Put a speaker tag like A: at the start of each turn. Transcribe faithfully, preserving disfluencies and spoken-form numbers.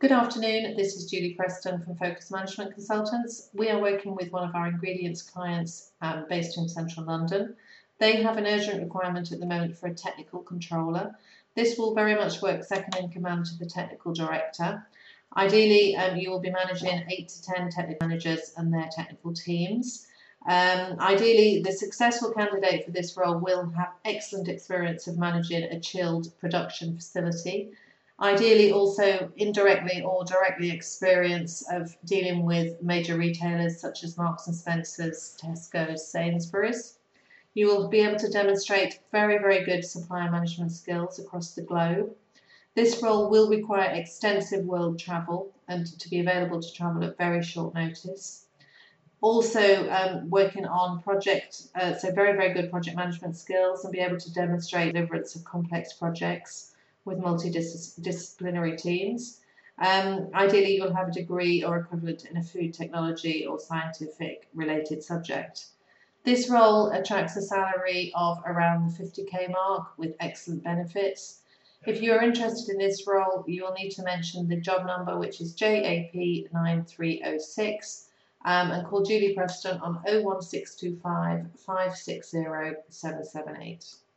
A: Good afternoon, this is Julie Preston from Focus Management Consultants. We are working with one of our ingredients clients um, based in central London. They have an urgent requirement at the moment for a technical controller. This will very much work second in command to the technical director. Ideally, um, you will be managing eight to ten technical managers and their technical teams. Um, ideally, the successful candidate for this role will have excellent experience of managing a chilled production facility. Ideally, also indirectly or directly experience of dealing with major retailers such as Marks and Spencer's, Tesco's, Sainsbury's. You will be able to demonstrate very, very good supplier management skills across the globe. This role will require extensive world travel and to be available to travel at very short notice. Also um, working on project, uh, so very, very good project management skills and be able to demonstrate deliverance of complex projects with multidisciplinary teams. Um, ideally, you'll have a degree or equivalent in a food technology or scientific related subject. This role attracts a salary of around the fifty K mark with excellent benefits. If you are interested in this role, you will need to mention the job number, which is J A P nine three oh six, um, and call Julie Preston on oh one six two five, five six zero, seven seven eight.